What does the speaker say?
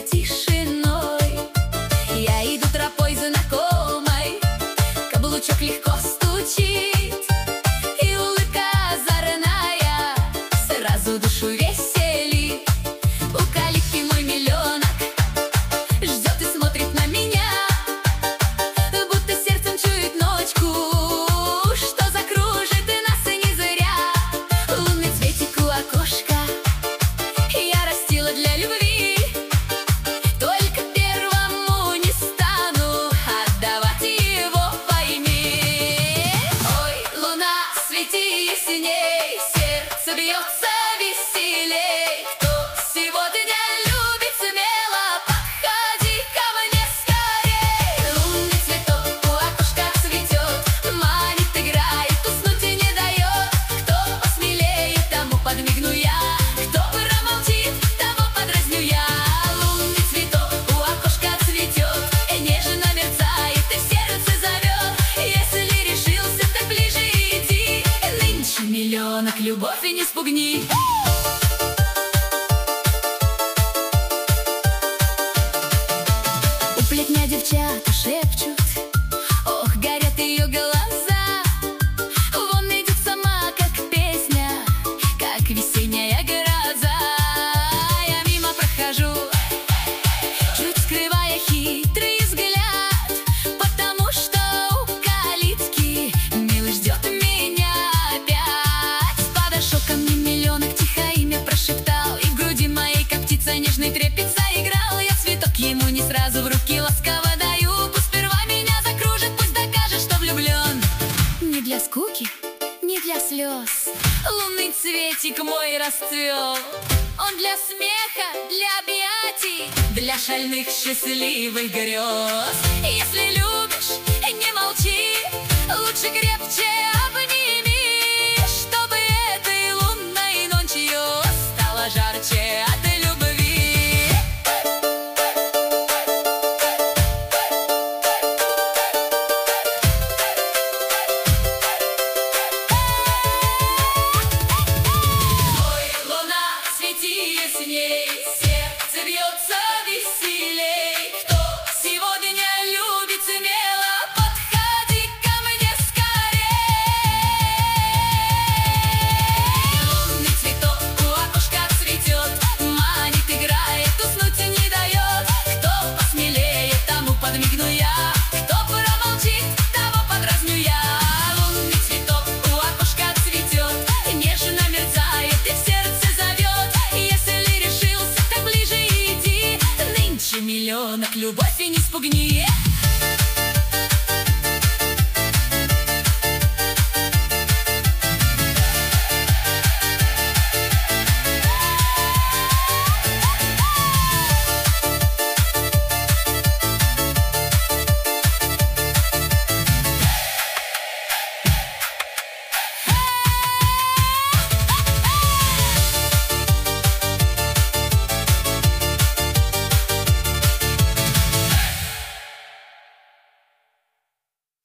тишиной. Я иду тропой знакомой, каблучок легко стучит, и улыбка озорная сразу душу веселит. У калитки мой миллионок ждет и смотрит на меня, будто сердцем чует ночку, что закружит и нас и не зря. Лунный цветик у окошка я растила для любви, только первому не стану отдавать его, пойми. Ой, луна, свети ясней, сердце бьется веселей. Кто сегодня любит смело, подходи ко мне скорей. Лунный цветок у окошка цветет, манит, играет, уснуть и не дает. Кто посмелее, тому подмигну я, кто промолчит, того подразню я. Лунный цветок у окошка цветет, нежно мерцает и в сердце зовет. Если решился, так ближе иди, нынче миллионок любовь и не спугни. У плетня девчата шепчут, ох, горят ее глаза. Вон идет сама, как песня, как весенняя гроза. Я мимо прохожу, чуть скрывая хитрый взгляд, потому что у калитки милый ждет меня опять. Подошел ко мне миллионок, тихо имя прошептал, и в груди моей, как птица, нежный трепет заиграл. Я цветок ему не сразу в руки ласково даю, пусть сперва меня закружит, пусть докажет, что влюблен. Не для скуки, не для слез лунный цветик мой расцвел. Он для смеха, для объятий, для шальных счастливых грез. Если любишь, не молчи, лучше крепче обними, чтобы этой лунной ночью стало жарче от любви. Ой, луна, свети ясней, сердце бьется веселей. Кто сегодня любит смело, подходи ко мне скорей. Лунный цветок у окошка цветет, манит, играет, уснуть и не дает. Кто посмелее, тому подмигну я, кто промолчит, того подразню я. Лунный цветок у окошка цветет, нежно мерцает и в сердце зовет. Если решился, так ближе иди, нынче миллионок любовь и не спугни.